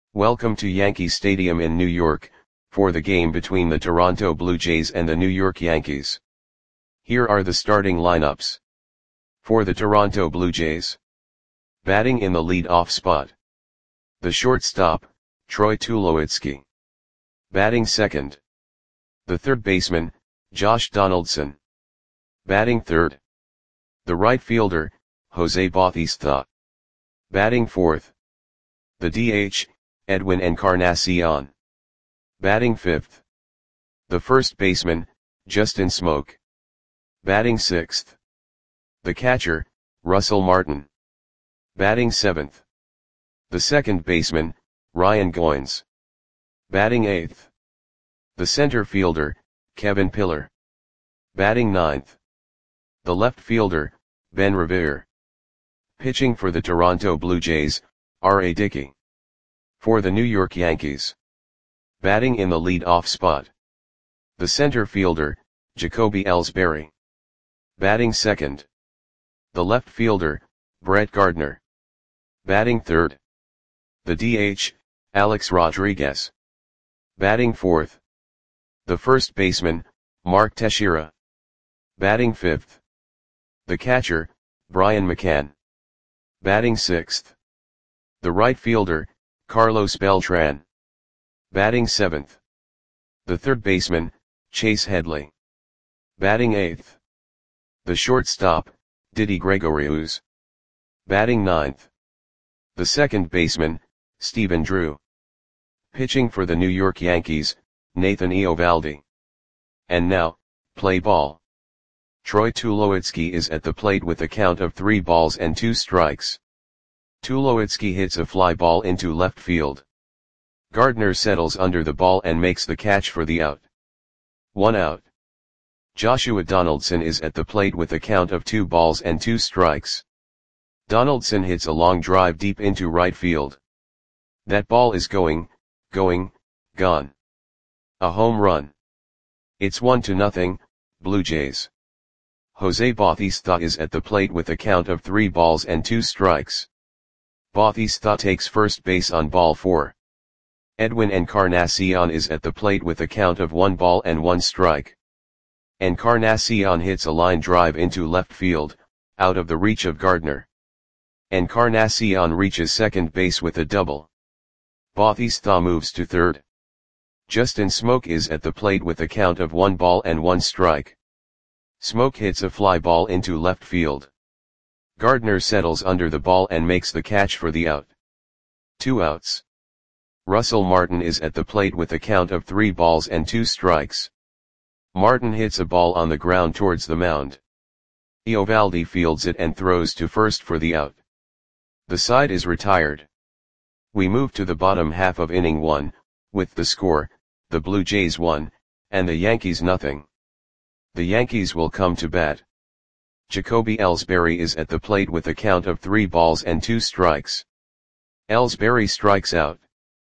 Welcome to Yankee Stadium in New York, for the game between the Toronto Blue Jays and the New York Yankees. Here are the starting lineups. For the Toronto Blue Jays. Batting in the lead-off spot. The shortstop, Troy Tulowitzki. Batting second. The third baseman, Josh Donaldson. Batting third. The right fielder, Jose Bautista. Batting fourth. The DH, Edwin Encarnacion. Batting fifth. The first baseman, Justin Smoak. Batting sixth. The catcher, Russell Martin. Batting seventh. The second baseman, Ryan Goins. Batting eighth. The center fielder, Kevin Pillar. Batting ninth. The left fielder, Ben Revere. Pitching for the Toronto Blue Jays, R.A. Dickey. For the New York Yankees. Batting in the lead-off spot. The center fielder, Jacoby Ellsbury. Batting second. The left fielder, Brett Gardner. Batting third. The DH, Alex Rodriguez. Batting fourth. The first baseman, Mark Teixeira. Batting fifth. The catcher, Brian McCann. Batting sixth. The right fielder, Carlos Beltran. Batting seventh. The third baseman, Chase Headley. Batting eighth. The shortstop, Didi Gregorius. Batting ninth. The second baseman, Stephen Drew. Pitching for the New York Yankees, Nathan Eovaldi. And now, play ball. Troy Tulowitzki is at the plate with a count of 3 balls and 2 strikes. Tulowitzki hits a fly ball into left field. Gardner settles under the ball and makes the catch for the out. 1 out. Joshua Donaldson is at the plate with a count of 2 balls and 2 strikes. Donaldson hits a long drive deep into right field. That ball is gone. A home run. It's 1-0, Blue Jays. Jose Bautista is at the plate with a count of 3 balls and 2 strikes. Bautista takes first base on ball 4. Edwin Encarnacion is at the plate with a count of 1 ball and 1 strike. Encarnacion hits a line drive into left field, out of the reach of Gardner. Encarnacion reaches second base with a double. Bautista moves to third. Justin Smoak is at the plate with a count of 1 ball and 1 strike. Smoak hits a fly ball into left field. Gardner settles under the ball and makes the catch for the out. 2 outs. Russell Martin is at the plate with a count of 3 balls and 2 strikes. Martin hits a ball on the ground towards the mound. Eovaldi fields it and throws to first for the out. The side is retired. We move to the bottom half of inning 1, with the score, the Blue Jays 1, and the Yankees nothing. The Yankees will come to bat. Jacoby Ellsbury is at the plate with a count of 3 balls and 2 strikes. Ellsbury strikes out.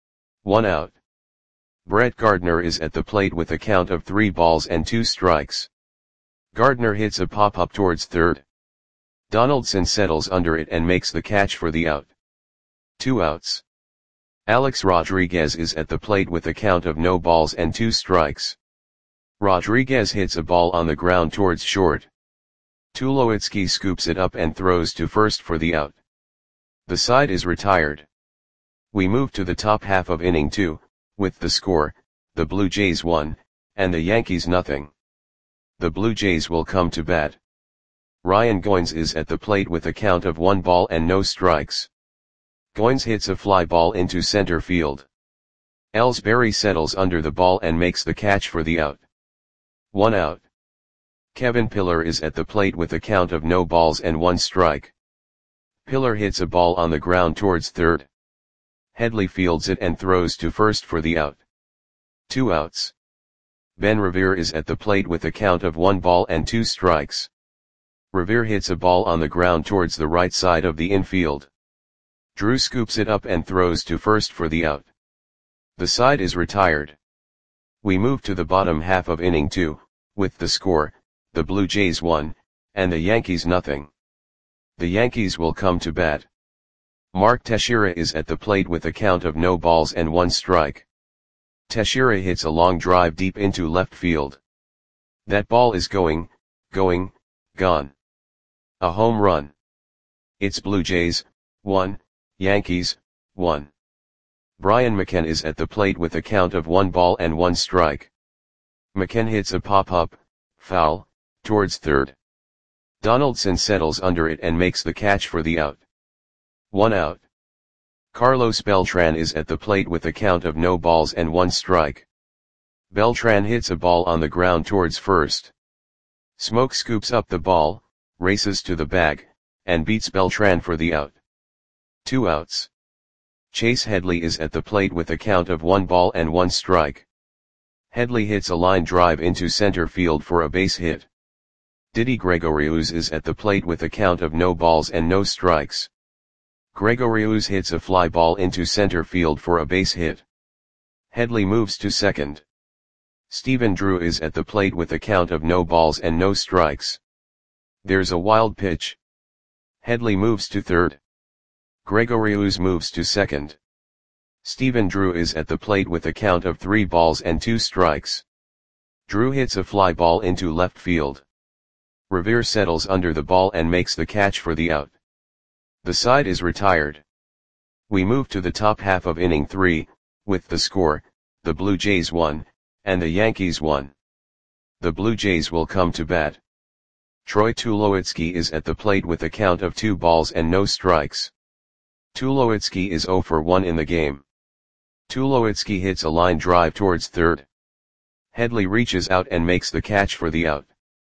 1 out. Brett Gardner is at the plate with a count of 3 balls and 2 strikes. Gardner hits a pop-up towards third. Donaldson settles under it and makes the catch for the out. 2 outs. Alex Rodriguez is at the plate with a count of no balls and 2 strikes. Rodriguez hits a ball on the ground towards short. Tulowitzki scoops it up and throws to first for the out. The side is retired. We move to the top half of inning 2, with the score, the Blue Jays 1, and the Yankees nothing. The Blue Jays will come to bat. Ryan Goins is at the plate with a count of 1 ball and no strikes. Goins hits a fly ball into center field. Ellsbury settles under the ball and makes the catch for the out. 1 out. Kevin Pillar is at the plate with a count of no balls and 1 strike. Pillar hits a ball on the ground towards third. Headley fields it and throws to first for the out. 2 outs. Ben Revere is at the plate with a count of 1 ball and 2 strikes. Revere hits a ball on the ground towards the right side of the infield. Drew scoops it up and throws to first for the out. The side is retired. We move to the bottom half of inning 2, with the score, the Blue Jays 1, and the Yankees nothing. The Yankees will come to bat. Mark Teixeira is at the plate with a count of no balls and 1 strike. Teixeira hits a long drive deep into left field. That ball is gone. A home run. It's Blue Jays, 1, Yankees, 1. Brian McCann is at the plate with a count of 1 ball and 1 strike. McCann hits a pop-up, foul, towards third. Donaldson settles under it and makes the catch for the out. 1 out. Carlos Beltran is at the plate with a count of no balls and 1 strike. Beltran hits a ball on the ground towards first. Smoke scoops up the ball, races to the bag, and beats Beltran for the out. 2 outs. Chase Headley is at the plate with a count of 1 ball and 1 strike. Headley hits a line drive into center field for a base hit. Didi Gregorius is at the plate with a count of no balls and no strikes. Gregorius hits a fly ball into center field for a base hit. Headley moves to second. Stephen Drew is at the plate with a count of no balls and no strikes. There's a wild pitch. Headley moves to third. Gregorius moves to second. Stephen Drew is at the plate with a count of 3 balls and 2 strikes. Drew hits a fly ball into left field. Revere settles under the ball and makes the catch for the out. The side is retired. We move to the top half of inning 3, with the score, the Blue Jays 1, and the Yankees 1. The Blue Jays will come to bat. Troy Tulowitzki is at the plate with a count of 2 balls and no strikes. Tulowitzki is 0 for 1 in the game. Tulowitzki hits a line drive towards third. Headley reaches out and makes the catch for the out.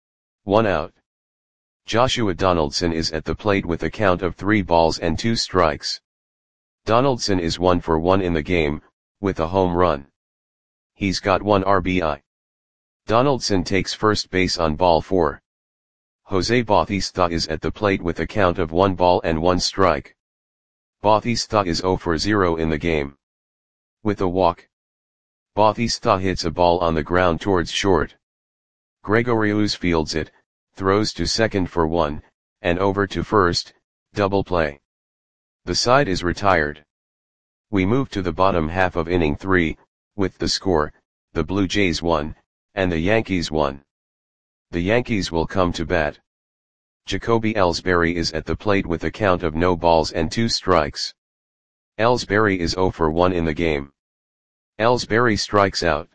1 out. Joshua Donaldson is at the plate with a count of 3 balls and 2 strikes. Donaldson is 1 for 1 in the game, with a home run. He's got 1 RBI. Donaldson takes first base on ball 4. Jose Bautista is at the plate with a count of 1 ball and 1 strike. Bautista is 0 for 0 in the game. With a walk. Bautista hits a ball on the ground towards short. Gregorius fields it, throws to second for 1, and over to first, double play. The side is retired. We move to the bottom half of inning 3, with the score, the Blue Jays 1, and the Yankees 1. The Yankees will come to bat. Jacoby Ellsbury is at the plate with a count of no balls and 2 strikes. Ellsbury is 0 for 1 in the game. Ellsbury strikes out.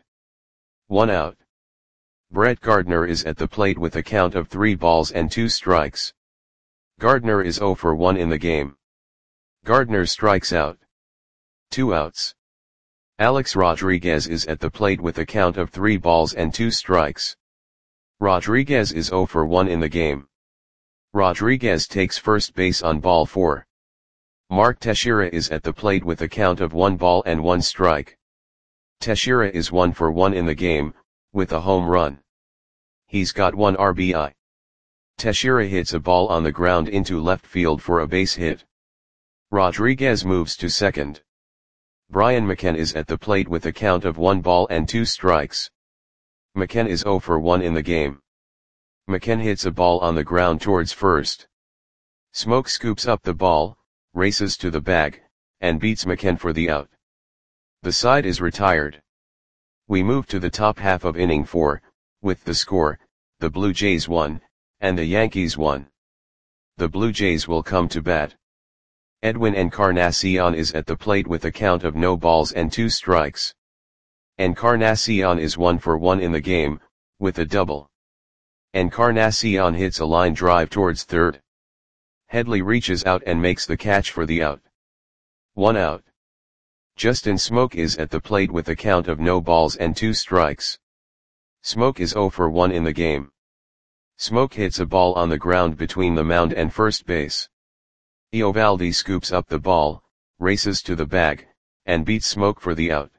1 out. Brett Gardner is at the plate with a count of 3 balls and 2 strikes. Gardner is 0 for 1 in the game. Gardner strikes out. 2 outs. Alex Rodriguez is at the plate with a count of 3 balls and 2 strikes. Rodriguez is 0 for 1 in the game. Rodriguez takes first base on ball 4. Mark Teixeira is at the plate with a count of 1 ball and 1 strike. Teixeira is 1 for 1 in the game, with a home run. He's got 1 RBI. Teixeira hits a ball on the ground into left field for a base hit. Rodriguez moves to second. Brian McCann is at the plate with a count of 1 ball and 2 strikes. McCann is 0 for 1 in the game. McCann hits a ball on the ground towards first. Smoke scoops up the ball, races to the bag, and beats McCann for the out. The side is retired. We move to the top half of inning 4, with the score, the Blue Jays 1, and the Yankees 1. The Blue Jays will come to bat. Edwin Encarnacion is at the plate with a count of no balls and 2 strikes. Encarnacion is 1 for 1 in the game, with a double. Encarnacion hits a line drive towards third. Headley reaches out and makes the catch for the out. 1 out. Justin Smoke is at the plate with a count of no balls and 2 strikes. Smoke is 0 for 1 in the game. Smoke hits a ball on the ground between the mound and first base. Eovaldi scoops up the ball, races to the bag, and beats Smoke for the out.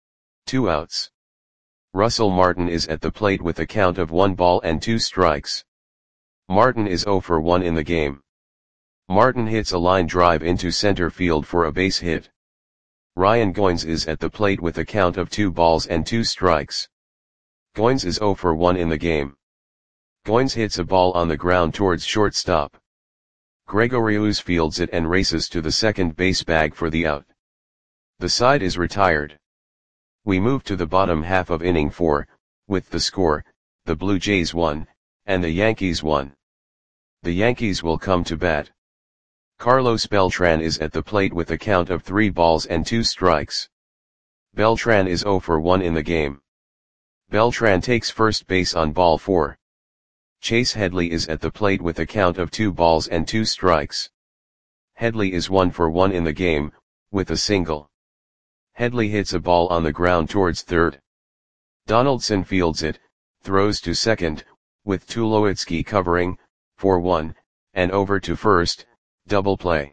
2 outs. Russell Martin is at the plate with a count of 1 ball and 2 strikes. Martin is 0 for 1 in the game. Martin hits a line drive into center field for a base hit. Ryan Goins is at the plate with a count of 2 balls and 2 strikes. Goins is 0 for 1 in the game. Goins hits a ball on the ground towards shortstop. Gregorius fields it and races to the second base bag for the out. The side is retired. We move to the bottom half of inning 4, with the score, the Blue Jays won, and the Yankees won. The Yankees will come to bat. Carlos Beltran is at the plate with a count of 3 balls and 2 strikes. Beltran is 0 for 1 in the game. Beltran takes first base on ball 4. Chase Headley is at the plate with a count of 2 balls and 2 strikes. Headley is 1 for 1 in the game, with a single. Headley hits a ball on the ground towards third. Donaldson fields it, throws to second, with Tulowitzki covering, 4-1, and over to first, double play.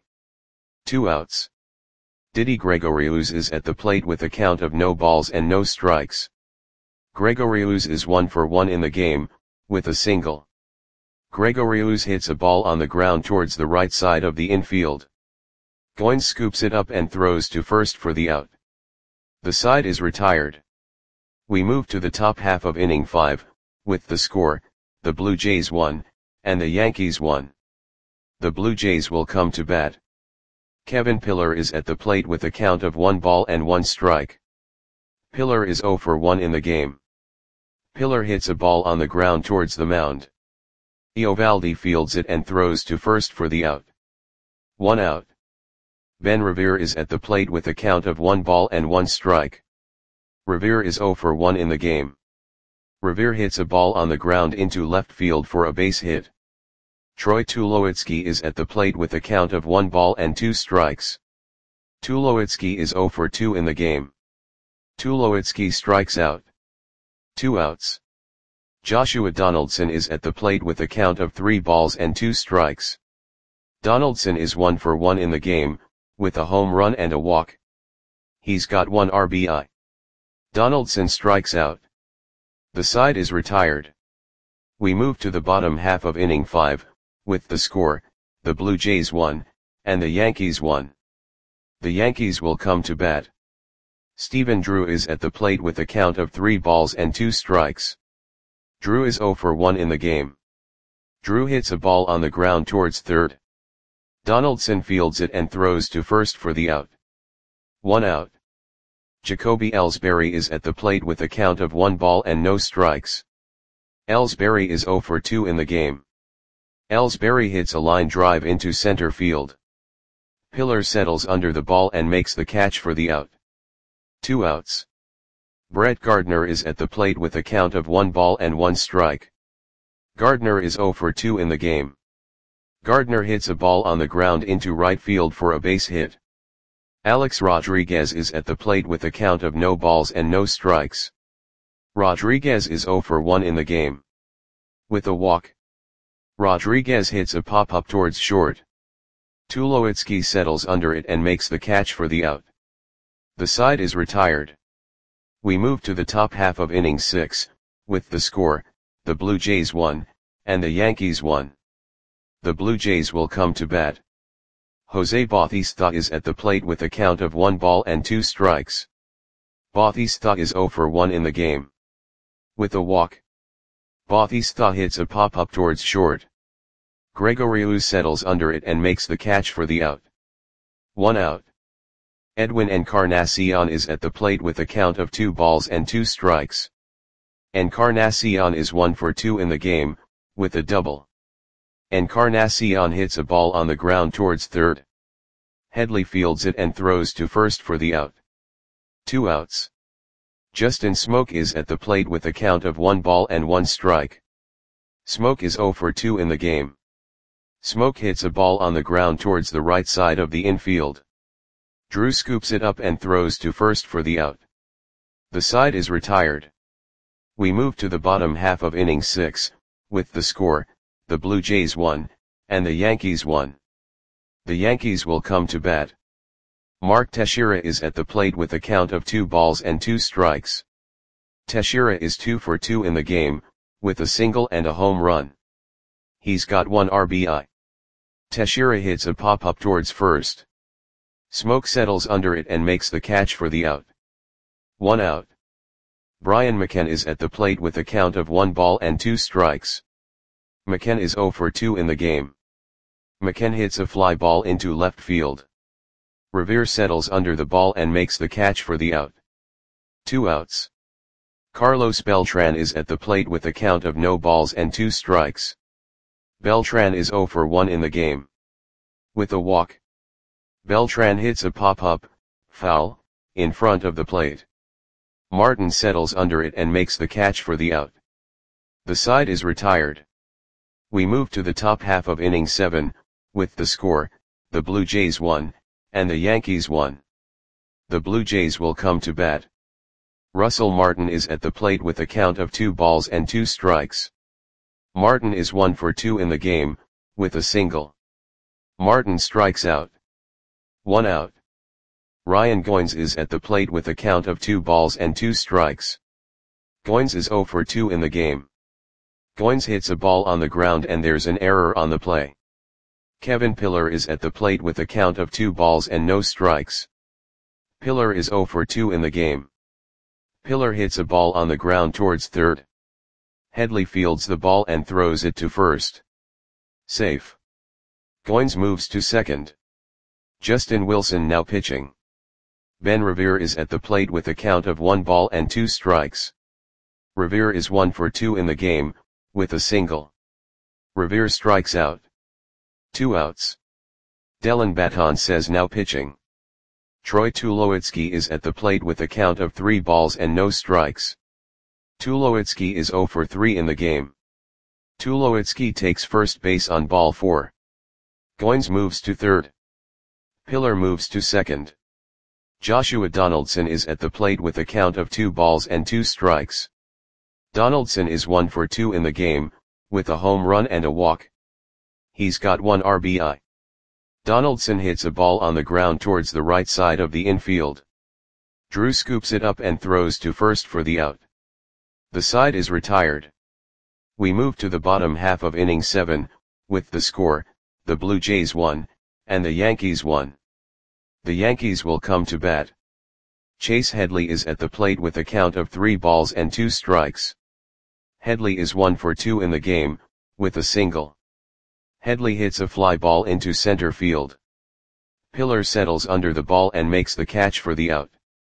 2 outs. Didi Gregorius is at the plate with a count of no balls and no strikes. Gregorius is 1 for 1 in the game, with a single. Gregorius hits a ball on the ground towards the right side of the infield. Goins scoops it up and throws to first for the out. The side is retired. We move to the top half of inning 5, with the score, the Blue Jays won, and the Yankees won. The Blue Jays will come to bat. Kevin Pillar is at the plate with a count of 1 ball and 1 strike. Pillar is 0 for 1 in the game. Pillar hits a ball on the ground towards the mound. Eovaldi fields it and throws to first for the out. 1 out. Ben Revere is at the plate with a count of 1 ball and 1 strike. Revere is 0 for 1 in the game. Revere hits a ball on the ground into left field for a base hit. Troy Tulowitzki is at the plate with a count of 1 ball and 2 strikes. Tulowitzki is 0 for 2 in the game. Tulowitzki strikes out. 2 outs. Joshua Donaldson is at the plate with a count of 3 balls and 2 strikes. Donaldson is 1 for 1 in the game, with a home run and a walk. He's got 1 RBI. Donaldson strikes out. The side is retired. We move to the bottom half of inning 5, with the score, the Blue Jays won, and the Yankees won. The Yankees will come to bat. Stephen Drew is at the plate with a count of 3 balls and 2 strikes. Drew is 0 for 1 in the game. Drew hits a ball on the ground towards third. Donaldson fields it and throws to first for the out. 1 out. Jacoby Ellsbury is at the plate with a count of 1 ball and no strikes. Ellsbury is 0 for 2 in the game. Ellsbury hits a line drive into center field. Pillar settles under the ball and makes the catch for the out. 2 outs. Brett Gardner is at the plate with a count of 1 ball and 1 strike. Gardner is 0 for 2 in the game. Gardner hits a ball on the ground into right field for a base hit. Alex Rodriguez is at the plate with a count of no balls and no strikes. Rodriguez is 0 for 1 in the game. With a walk. Rodriguez hits a pop-up towards short. Tulowitzki settles under it and makes the catch for the out. The side is retired. We move to the top half of inning 6, with the score, the Blue Jays won, and the Yankees won. The Blue Jays will come to bat. Jose Bautista is at the plate with a count of 1 ball and 2 strikes. Bautista is 0 for 1 in the game. With a walk. Bautista hits a pop-up towards short. Gregorius settles under it and makes the catch for the out. 1 out. Edwin Encarnacion is at the plate with a count of 2 balls and 2 strikes. Encarnacion is 1 for 2 in the game, with a double. Encarnacion hits a ball on the ground towards third. Headley fields it and throws to first for the out. 2 outs. Justin Smoke is at the plate with a count of 1 ball and 1 strike. Smoke is 0 for 2 in the game. Smoke hits a ball on the ground towards the right side of the infield. Drew scoops it up and throws to first for the out. The side is retired. We move to the bottom half of inning 6, with the score, the Blue Jays won, and the Yankees won. The Yankees will come to bat. Mark Teixeira is at the plate with a count of 2 balls and 2 strikes. Teixeira is 2 for 2 in the game, with a single and a home run. He's got 1 RBI. Teixeira hits a pop-up towards first. Smoke settles under it and makes the catch for the out. 1 out. Brian McKenna is at the plate with a count of 1 ball and 2 strikes. McKenna is 0 for 2 in the game. McKenna hits a fly ball into left field. Revere settles under the ball and makes the catch for the out. 2 outs. Carlos Beltran is at the plate with a count of no balls and 2 strikes. Beltran is 0 for 1 in the game. With a walk, Beltran hits a pop-up, foul, in front of the plate. Martin settles under it and makes the catch for the out. The side is retired. We move to the top half of inning 7, with the score, the Blue Jays won, and the Yankees won. The Blue Jays will come to bat. Russell Martin is at the plate with a count of 2 balls and 2 strikes. Martin is 1 for 2 in the game, with a single. Martin strikes out. 1 out. Ryan Goins is at the plate with a count of 2 balls and 2 strikes. Goins is 0 for 2 in the game. Goins hits a ball on the ground and there's an error on the play. Kevin Pillar is at the plate with a count of 2 balls and no strikes. Pillar is 0 for 2 in the game. Pillar hits a ball on the ground towards third. Headley fields the ball and throws it to first. Safe. Goins moves to second. Justin Wilson now pitching. Ben Revere is at the plate with a count of 1 ball and 2 strikes. Revere is 1 for 2 in the game, with a single. Revere strikes out. 2 outs. Dellin Betances now pitching. Troy Tulowitzki is at the plate with a count of 3 balls and no strikes. Tulowitzki is 0 for 3 in the game. Tulowitzki takes first base on ball 4. Goins moves to third. Pillar moves to second. Joshua Donaldson is at the plate with a count of 2 balls and 2 strikes. Donaldson is 1 for 2 in the game, with a home run and a walk. He's got 1 RBI. Donaldson hits a ball on the ground towards the right side of the infield. Drew scoops it up and throws to first for the out. The side is retired. We move to the bottom half of inning 7, with the score, the Blue Jays won, and the Yankees won. The Yankees will come to bat. Chase Headley is at the plate with a count of 3 balls and 2 strikes. Headley is 1 for 2 in the game, with a single. Headley hits a fly ball into center field. Pillar settles under the ball and makes the catch for the out.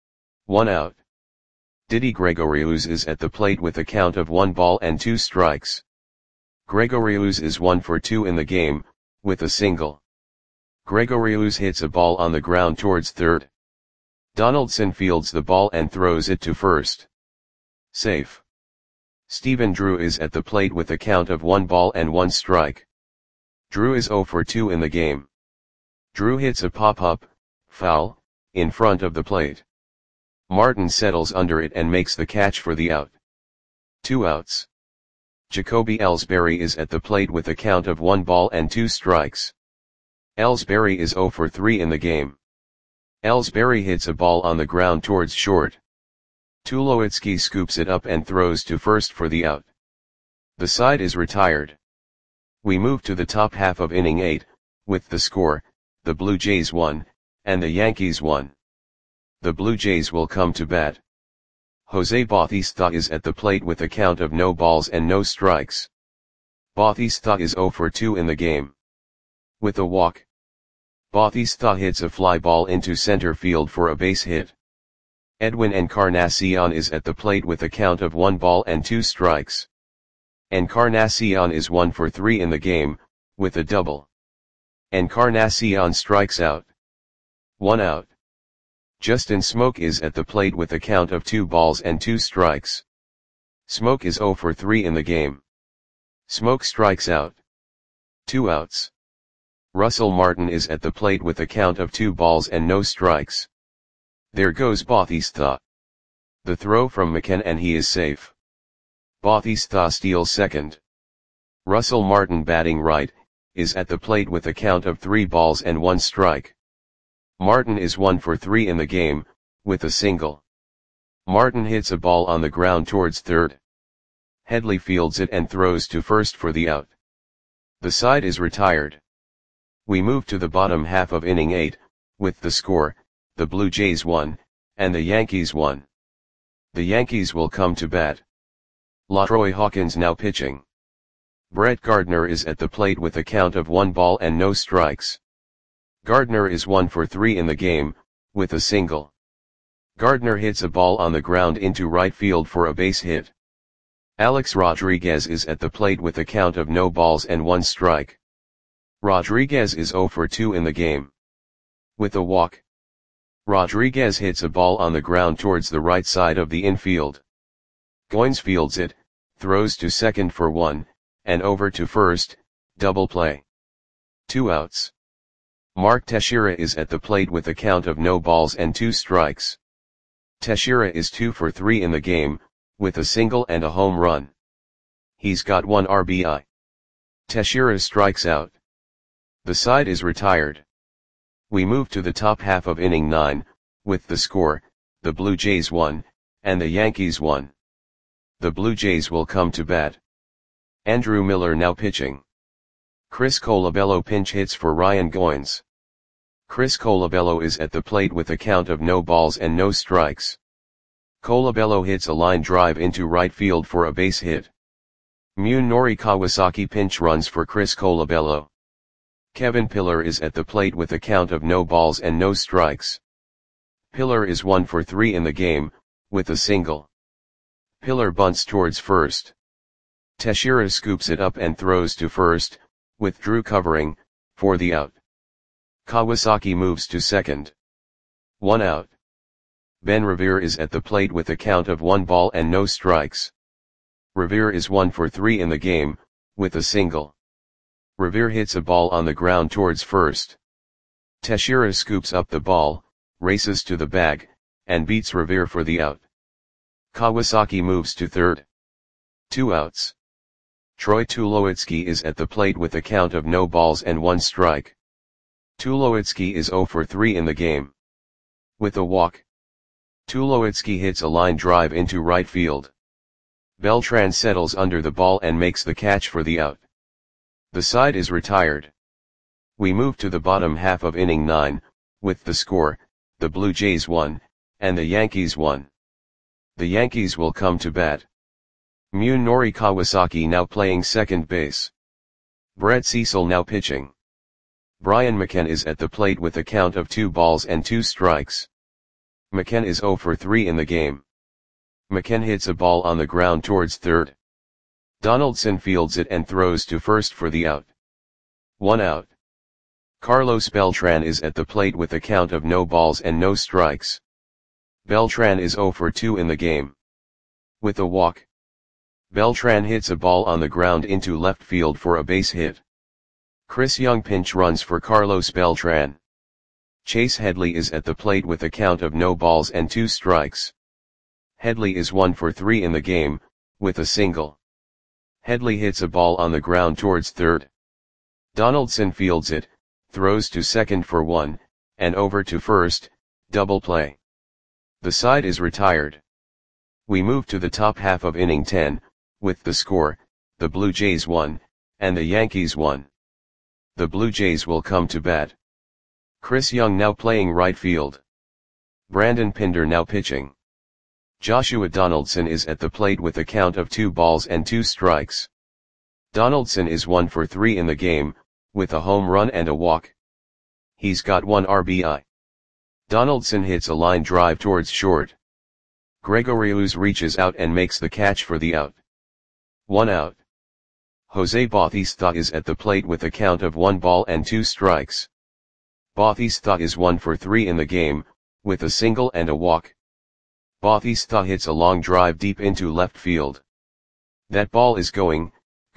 1 out. Didi Gregorius is at the plate with a count of 1 ball and 2 strikes. Gregorius is 1 for 2 in the game, with a single. Gregorius hits a ball on the ground towards third. Donaldson fields the ball and throws it to first. Safe. Stephen Drew is at the plate with a count of 1 ball and 1 strike. Drew is 0 for 2 in the game. Drew hits a pop-up, foul, in front of the plate. Martin settles under it and makes the catch for the out. 2 outs. Jacoby Ellsbury is at the plate with a count of 1 ball and 2 strikes. Ellsbury is 0 for 3 in the game. Ellsbury hits a ball on the ground towards short. Tulowitzki scoops it up and throws to first for the out. The side is retired. We move to the top half of inning 8, with the score, the Blue Jays won, and the Yankees won. The Blue Jays will come to bat. Jose Bautista is at the plate with a count of no balls and no strikes. Bautista is 0 for 2 in the game. With a walk, Bautista hits a fly ball into center field for a base hit. Edwin Encarnacion is at the plate with a count of 1 ball and 2 strikes. Encarnacion is 1 for 3 in the game, with a double. Encarnacion strikes out. 1 out. Justin Smoke is at the plate with a count of 2 balls and 2 strikes. Smoke is 0 for 3 in the game. Smoke strikes out. 2 outs. Russell Martin is at the plate with a count of 2 balls and no strikes. There goes Bautista. The throw from McKenna and he is safe. Bautista steals second. Russell Martin batting right, is at the plate with a count of 3 balls and 1 strike. Martin is 1 for 3 in the game, with a single. Martin hits a ball on the ground towards third. Headley fields it and throws to first for the out. The side is retired. We move to the bottom half of inning 8, with the score, the Blue Jays won, and the Yankees won. The Yankees will come to bat. LaTroy Hawkins now pitching. Brett Gardner is at the plate with a count of 1 ball and no strikes. Gardner is 1 for 3 in the game, with a single. Gardner hits a ball on the ground into right field for a base hit. Alex Rodriguez is at the plate with a count of no balls and 1 strike. Rodriguez is 0 for 2 in the game. With a walk. Rodriguez hits a ball on the ground towards the right side of the infield. Goins fields it, throws to second for 1, and over to first, double play. 2 outs. Mark Teixeira is at the plate with a count of no balls and 2 strikes. Teixeira is 2 for 3 in the game, with a single and a home run. He's got 1 RBI. Teixeira strikes out. The side is retired. We move to the top half of inning 9, with the score, the Blue Jays 1, and the Yankees 1. The Blue Jays will come to bat. Andrew Miller now pitching. Chris Colabello pinch hits for Ryan Goins. Chris Colabello is at the plate with a count of no balls and no strikes. Colabello hits a line drive into right field for a base hit. Munenori Kawasaki pinch runs for Chris Colabello. Kevin Pillar is at the plate with a count of no balls and no strikes. Pillar is 1 for 3 in the game, with a single. Pillar bunts towards first. Teixeira scoops it up and throws to first, with Drew covering, for the out. Kawasaki moves to second. 1 out. Ben Revere is at the plate with a count of 1 ball and no strikes. Revere is 1 for 3 in the game, with a single. Revere hits a ball on the ground towards first. Teixeira scoops up the ball, races to the bag, and beats Revere for the out. Kawasaki moves to third. 2 outs. Troy Tulowitzki is at the plate with a count of no balls and 1 strike. Tulowitzki is 0 for 3 in the game. With a walk. Tulowitzki hits a line drive into right field. Beltran settles under the ball and makes the catch for the out. The side is retired. We move to the bottom half of inning 9, with the score, the Blue Jays 1, and the Yankees 1. The Yankees will come to bat. Munenori Kawasaki now playing second base. Brett Cecil now pitching. Brian McKenna is at the plate with a count of 2 balls and 2 strikes. McKenna is 0 for 3 in the game. McKenna hits a ball on the ground towards third. Donaldson fields it and throws to first for the out. 1 out. Carlos Beltran is at the plate with a count of no balls and no strikes. Beltran is 0 for 2 in the game. With a walk. Beltran hits a ball on the ground into left field for a base hit. Chris Young pinch runs for Carlos Beltran. Chase Headley is at the plate with a count of no balls and 2 strikes. Headley is 1 for 3 in the game, with a single. Headley hits a ball on the ground towards third. Donaldson fields it, throws to second for 1, and over to first, double play. The side is retired. We move to the top half of inning 10, with the score, the Blue Jays 1, and the Yankees 1. The Blue Jays will come to bat. Chris Young now playing right field. Brandon Pinder now pitching. Joshua Donaldson is at the plate with a count of 2 balls and 2 strikes. Donaldson is 1 for 3 in the game, with a home run and a walk. He's got 1 RBI. Donaldson hits a line drive towards short. Gregorius reaches out and makes the catch for the out. 1 out. Jose Bautista is at the plate with a count of 1 ball and 2 strikes. Bautista is 1 for 3 in the game, with a single and a walk. Bautista hits a long drive deep into left field. That ball is going,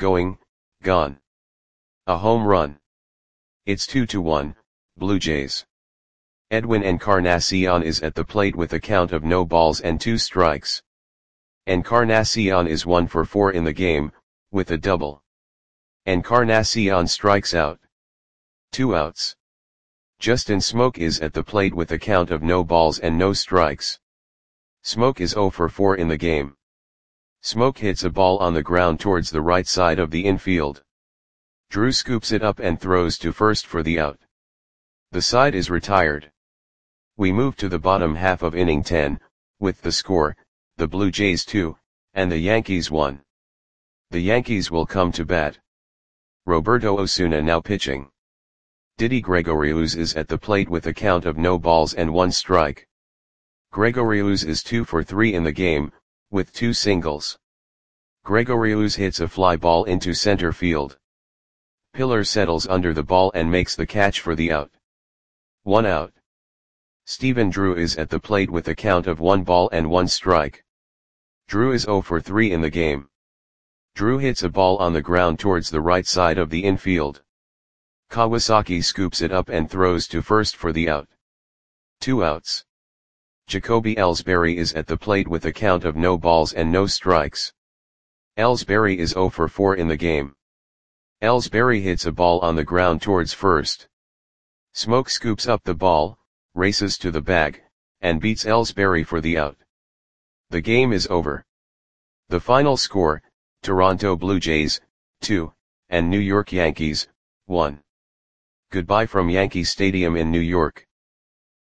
gone. A home run. It's 2-1, Blue Jays. Edwin Encarnacion is at the plate with a count of no balls and 2 strikes. Encarnacion is 1 for 4 in the game, with a double. Encarnacion strikes out. 2 outs. Justin Smoke is at the plate with a count of no balls and no strikes. Smoke is 0 for 4 in the game. Smoke hits a ball on the ground towards the right side of the infield. Drew scoops it up and throws to first for the out. The side is retired. We move to the bottom half of inning 10, with the score, the Blue Jays 2, and the Yankees 1. The Yankees will come to bat. Roberto Osuna now pitching. Didi Gregorius is at the plate with a count of no balls and 1 strike. Gregorius is 2 for 3 in the game, with 2 singles. Gregorius hits a fly ball into center field. Pillar settles under the ball and makes the catch for the out. 1 out. Stephen Drew is at the plate with a count of 1 ball and 1 strike. Drew is 0 for 3 in the game. Drew hits a ball on the ground towards the right side of the infield. Kawasaki scoops it up and throws to first for the out. 2 outs. Jacoby Ellsbury is at the plate with a count of no balls and no strikes. Ellsbury is 0 for 4 in the game. Ellsbury hits a ball on the ground towards first. Smoke scoops up the ball, races to the bag, and beats Ellsbury for the out. The game is over. The final score, Toronto Blue Jays, 2, and New York Yankees, 1. Goodbye from Yankee Stadium in New York.